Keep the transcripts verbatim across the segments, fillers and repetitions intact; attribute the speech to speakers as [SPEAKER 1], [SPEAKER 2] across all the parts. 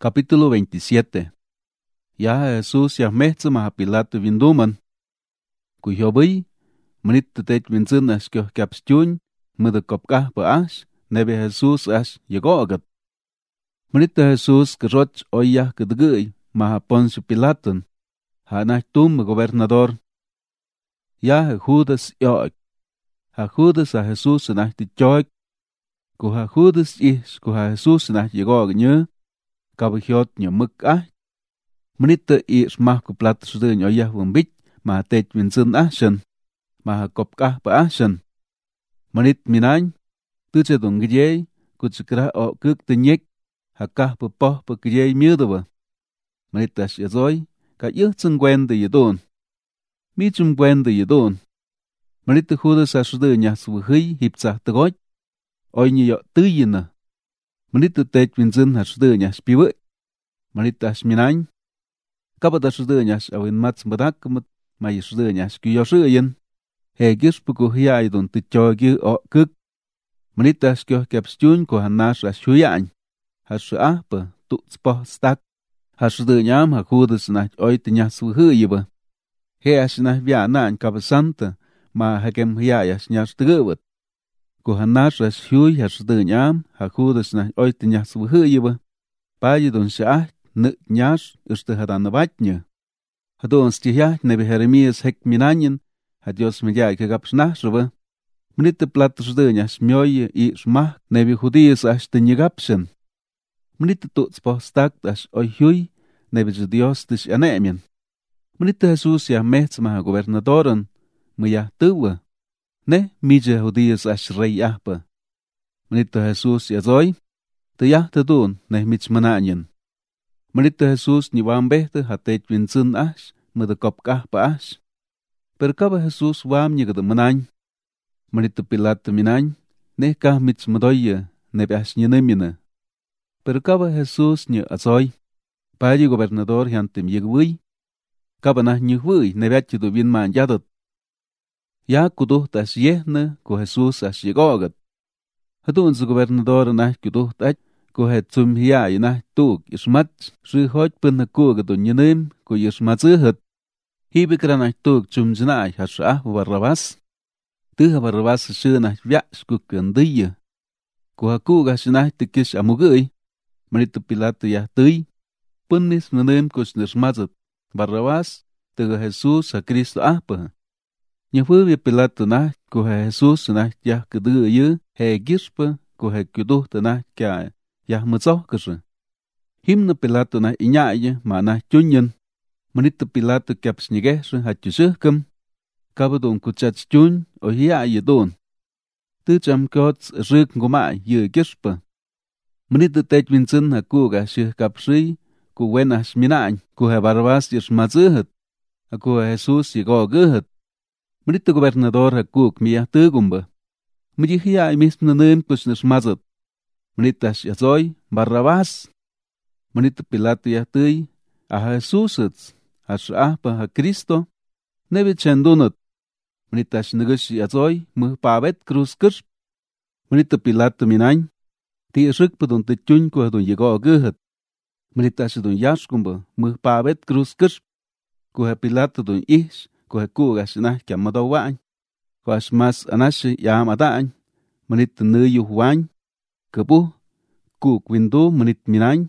[SPEAKER 1] Capítulo veintisiete. Ya Jesús ya mehtzä maha Pilato vinduman. Kuy hyobuy, manit tetech vintzän ash kyoh kyapstyuñ, mädä kopkajpä ash, nebe Jesús ash yego'ogat. Manit Jesús käroch oy yaj kädägä'y maha Poncio Pilaton, ja anaj tumä gobernador. Ya je Judas y'o'k. Ja Judas ja Jesús anaj tityo'k. Ku ja Judas ijx ku ja Jesús anaj yego'ok nyä, kabä jyot nyämäk ajy. Manitä i'x majku platsädä'ñ oy yaj wämbit, maha tech wintzän ajsyän, maha kopkajpä ajsyän. Manit minañ, tätsyätu'uŋ kädyey, kutsäkära o'käk tänyek, ja kajpä pojpä kädyey myädäpä. Manit ash yätsoy, ka yäjtzä ŋgwendä yätu'un. Mi'tsyä ŋgwendä yätu'un. Manitä Judas asyädä'ñ yajtzwäjäy jiptzajtägoty, oy nyäyo'täyänä. Manitä tech wintzän asyädä'ñ ash piwä'y. Manit ash minañ, kapat asyädä'ñ ash awinmatzmpädakämät, ma yäsyädä'ñ ash kyuyosyä'yän, je kyäxpä ku jya'ydu'un tätyo'kyä o'käk. Manit ash kyojkyapstyuñ ku ja nash ash jyuya'ñ, ja sä'ajpä tu'tzpojtztak. Asyädä'ñam ja Judas najty oy tänyajtzwäjä'yäpä. Je ash naj wya'na'ñ kabäsantä, ma jekem jya'y ash nyasytägä'wät. Ku ja nash ash jyuy asyädä'ñam ja Judas najty oy tänyajtzwäjä'yäpä, padyätu'un sya'ajty nä't nyash äxtä jatanäpatnyä. Jadu'u'nz tyäjyajty nebe Jeremías jek minañän, ja Dios medya'y kapsnajsäpä. Manitä platäsyädä'ñ ash myoyä i'x majk nebe judíos ash tänyäkapsyän. Manitä tu'tzpojtztakt ash oy jyuy, nebetsä Dios täx ʼyane'myän. Manitä Jesús yaj mejtzä maja gobernadorän, mäyajtäwä. Nej midyä judíos ash rey'ajpä. Manitä Jesús yatsoy, täyajtätu'un nej mitzymänañän. Manitä Jesús niwampejtä ja tech wintzän ash, mädä kopkajpä ash. Pero kaba Jesús wam nyäkätä mänañ. Manitä Pilato minañ, nej kaj mitzmätoyä, nebe ash nyänämyänä. Pero kaba Jesús nyä'atsoy, padye gobernador jyantem yäkwäy. Kaba naj nyäjwä'y, nebyatyätu wyinma'ndyatät. Ya kutujt ash yejnä, ku Jesús ash yego'okat. Jadu'nzä gobernador najty kyutujt'aty, ku je tzum jya'y najty tu'uk ʼyäxmats, säjoty pän jaku'kätu nyänäm, ku yäxmatzäjät. Ji'pikra najty tu'uk tzyumtsyäna'i ja sä'ajpä Barrabás. Täja Barrabás syä najty wya'sykukä'ntäyä. Ku jaku'k ash najty kyäx amukä'y, manitä Pilato yajtäy, pänis nänem ku'tz nä'äxmatzät, Barrabás täga Jesús ja Cristo'ajpä. Nyäjpäpya Pilato najty ku je Jesús najty yajkätä'yä je kyäxpä ku je kyutujtä najty kya yajmätsojkäsä. Jimnä Pilato najty ʼyanya'yä ma najty tyunyän. Manitä Pilato kyapsnyegesä jatyu-syäjkäm. Kapätu'uŋ kutsyatstyuñ o jya'yätu'un. Tätsyam kyotz räk ŋguma'y yä'ä kyäxpä. Manitä tech wintzän jaku'k ash syäjkapsyäy ku wen ash minañ ku je Barrabás yäxmatzäjät, ja ku je Jesús yego'käjät. Manitä gobernador jaku'k miyajtäkumpä. Mädyi jya'y mism nänem ku'tz nä'äxmatzät. Manitä ash yatsoy, Barrabás. Manitä Pilato yajtäy, a ja Jesús'ätz, ja sä'ajpä ja Cristo, nebe tsyendunät. Manitä ash näkäsy yatsoy, mäjpa'apet cruzkäsp. Manitä Pilato minañ, ti'yäsyäkpätu'un tätyuñ ku jatu'n yego'käjät. Manitä asyätu'un yaxkumpä, mäjpa'apet cruzkäsp. Ku je Pilato tu'un ʼijx, ku je ku'k ash najty kyamotowa'ñ, ku ash mas anasyä ya'amata'ñ, manitä näyujwañ, käpuj, ku'k windu manit minañ.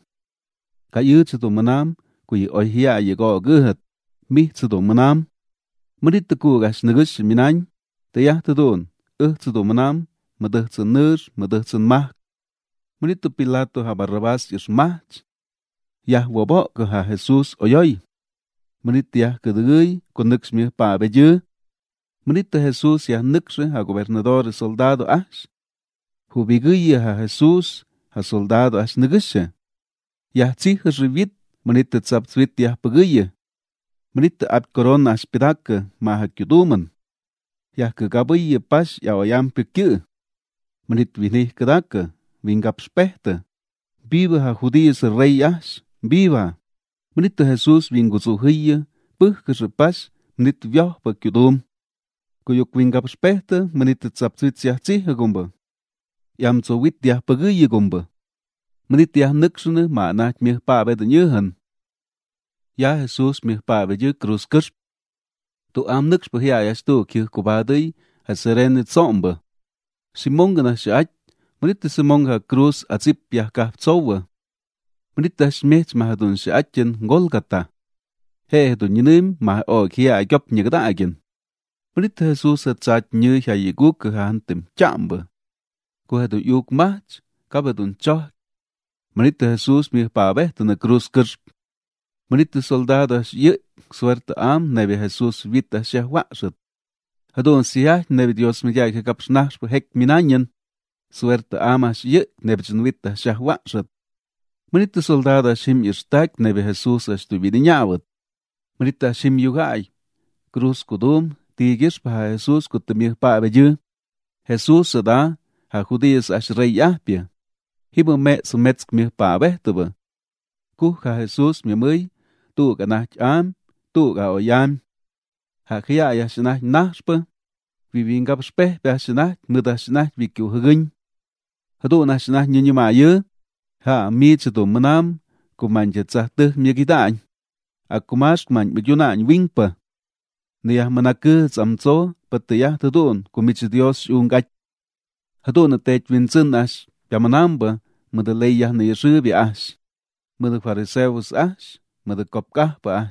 [SPEAKER 1] Ka ʼyätzyätu'm mä'nam, ku yä oy jya'y yego'käjät, mijtzätu'm mä'nam. Manitä ku'k ash näkäsy minañ, täyajtätu'un, äjtzätu'm mä'nam, mätäjtzän nä'äx, mätäjtzän majk. Manitä Pilato ja Barrabás yäxmajtzy. Yajwopo'kä ja Jesús oyoy. Manitä yajkätä'äy ku näks myäjpa'apedyä. Manitä Jesús yajnäksä ja gobernador soldado ash. Jubikäyä ja Jesús, ja soldado ash näkäsy. Yajtzijäsä wyit, manitä tzaptzwit yajpäkäyä. Manitä apy corona ash pydakä maja kyutumän. Yajkäkapäyä pash yawayampyäkyä. Manitä winijkädakä, winkapspejtä. Viva ja judíos rey ash, viva. Manitä Jesús winkutsu'jäyä, päjkäsä pash, manitä wyojpä kyutum. Kuyuk winkapspejtä, manitä tzaptzwit yajtzijäkumpä. Yamtsuwit yajpäkäyäkumpä. Mình tia nức sunu mà nát miếng pa về tự nhớ hẳn. Ya Jesus miếng pa về dưới cruz cất. Tu am nức bởi ya ya stu kia của bà đây, hạt seren zomba. Simon gana shach, mình tia Simon ha cruz a zip ya ka zova. Mình tia shmech mà hadun shachen Golgata. He hadun yinim mà o kia ai gấp nhớ ta agin. Mình tia Jesus ha zat như ya yigu cơ han tim chamba. Cô hadun yuk mach, ka hadun choh. Mình tia Jesus miếng pa về tu na cruz cất. Manito soldados ye suerte am nebe Jesus vita se waxet. Hadon siya nebe Dios me ya que kapsnach po hek minanyen. Suerte amas ye nebe jen vita se waxet. Manito soldados him irstak nebe Jesus as tu vidiñawet. Manito him yugay. Cruz kudum tigis pa Jesus kutemir pa beje. Jesus sada ha judíos as rey apia. Hibo me sumetsk mir pa behtebe. Ku ha Jesus mi mới tu ka nach am, tu ka oyam. Ha khia ya shnach nachpe, vi vin gab spe ba shnach muda shnach vi kyu hgin. Ha tu na shnach nyi ma ye, ha mi chtu manam, ku man je tsa te mi gidan. A kumash man bi yuna wing pa. Ni ya manake zamzo, patya tu don, ku mi Dios ungach. Ha tu na tech vin zin as, ya manamba, muda leya ni yesu bi as. Muda fariseus as. Mà được cọp cá bà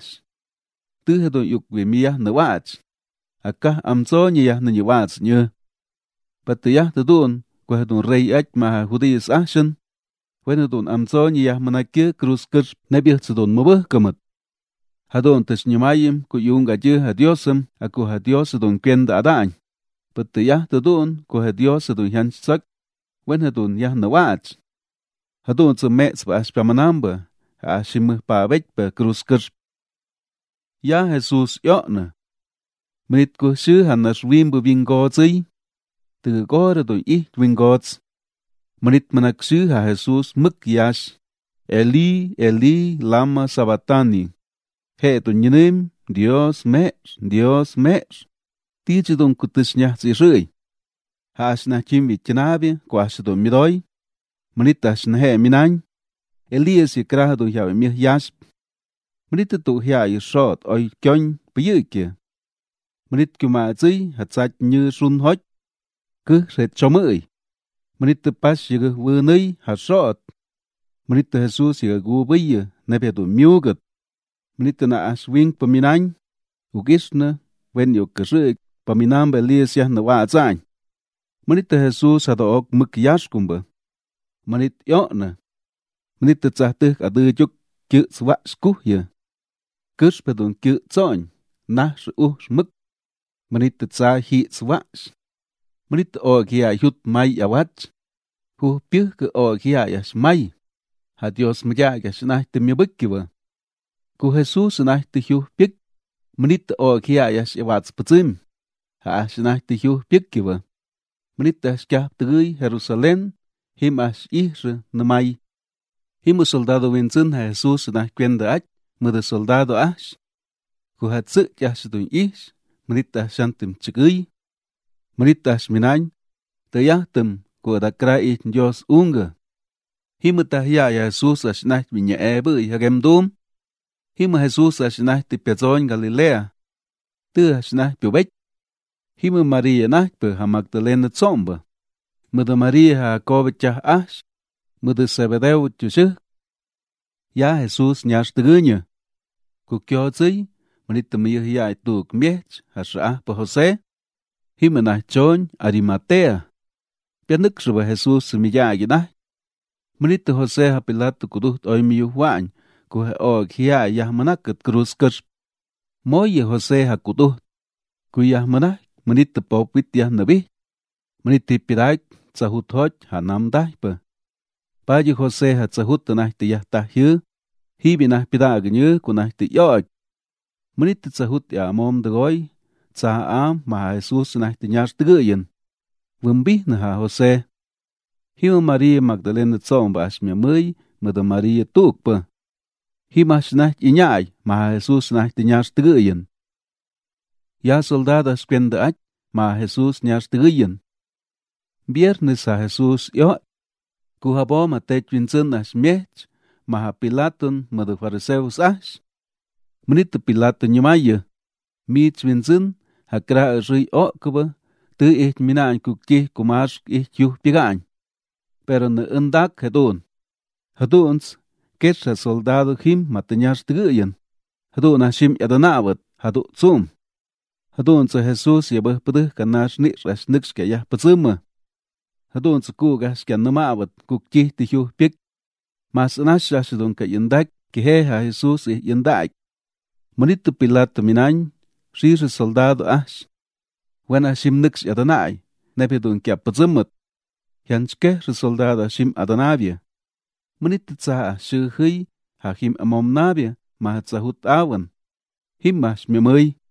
[SPEAKER 1] tư hệ đồ dục về mía nở vát à cá am số như ya nở vát như bà tự ya tự đồn qua hệ đồ rây ếch mà hữu đi sát sinh với hệ đồ am số như ya mà nãy kia cruz cất nãy biết tự đồn mơ bơ cơ mật hệ đồ tự như mai im của yung gà chư hệ diosum à của hệ dios đồ quen đã đань bà tự ya tự đồn của hệ dios đồ hiến sắc với hệ đồ ya nở vát hệ đồ tự mẹ bà spamanamba a shimmy pa vech pa cruz cất. Ya Jesus yona. Minit ko sư hẳn as wim bu ving gods ấy. Từ go ra đôi ít wing gods. Minit manak sư ha Jesus mực yash. Eli, Eli, lama sabatani. He tu nyinim, Dios me, Dios me. Ti chi don kutis nya zi rơi. Ha asna chim vi chinavi, kwa shi don midoi. Minit asna he minany. Elias y krah do ya mi yasp. Minit tu ya y shot oi kyon byi kia. Minit kuma zi hat sat như sun hoch. Cứ ret chomoi. Minit pas y gu nei hat shot. Minit Jesus y gu byi na pe tu miugat. Minit na as wing paminany. Ugisna wen yo kse paminam Elias ya na wa zain. Minit Jesus hat ok muk yaskumba. Minit yona. Minit tự trả tư ở tư chúc chữ svạ skú ya. Cứ spè đồn chữ chọn, na sự u mức. Minit tự trả hi svạ. Minit tự ổ kia hút mai ya vát. Hu piu cứ ổ kia ya smai. Ha Dios mà ya ya snai tự miêu bức kìa. Ku Jesus snai tự hiu pic. Minit tự ổ kia ya ya vát spazim. Ha snai tự hiu pic kìa. Minit tự ska tự gửi Jerusalem. Him as ihre na mai. Himu soldado vincin ha Jesus na cuenta ach, muda soldado ash. Ku hat sự ya situn ish, manita shantim chigui. Manita shminany, te yahtim ku da krai Dios unga. Himu ta ya Jesus ashnach vinya ebu hagem dum. Himu Jesus ashnach ti piazon Galilea. Tu ashnach piubech. Himu Maria nach pe ha Magdalena tsomba. Muda Maria ha kovachah ash. Muda Zebedeo chusuk. Ya Jesus nyash tigunya. Ku kyo zi, manita miya ya tuk miech, hasra pa Jose. Himana chon Arimatea. Pianik shaba Jesus miya ginah. Manita Jose ha Pilato kuduht oy miyu huany, ku ha og hiya ya manakat cruz kers. Moye Jose ha kuduht. Ku ya manak, manita popwit ya nabi. Manita pirak, sahut hoj ha namdah pa. Paji Jose ha tsahut tanah ti yah tahyu, hibi nah pidag nyu kunah ti yoj. Manit tsahut ya mom degoy, tsa am ma Jesus nah ti nyash teguyen. Wumbi na ha Jose. Hiu Maria Magdalena tsom ba ashmya muy, mada Maria tukpa. Himash nah inyay, ma Jesus nah ti nyash teguyen. Ya soldadas kwenda ach, ma Jesus nyash teguyen. Viernes ha Jesus yoj. Cu habo ma tech vinzun ash miech, ma ha Pilaton ma de fariseus ash. Manit Pilato nyamaya, mich vinzun, ha kra rui okaba, tu ich minaan kukti kumash ich yuh pigaan. Pero ne undak hedun. Haduns, ketsa soldado him matanyas tiguyan. Hadun hashim yadanawat, hadu tsum. Hadun sa Jesus yabah paduh kanash ni rash nix kaya patsuma. Hadun sa kugas kya namawat kukti tiyuh pik. Mas nash rashidun ka yandak kihe ha Jesus ih yandak. Manito Pilato minany, shir soldado ash. Wan hashim nix yadanay, nepidun kya patsumat. Yanchke soldado hashim adanavia. Manito tsa shuhui ha him amom navia. Mahat sahut awan. Him mash memay.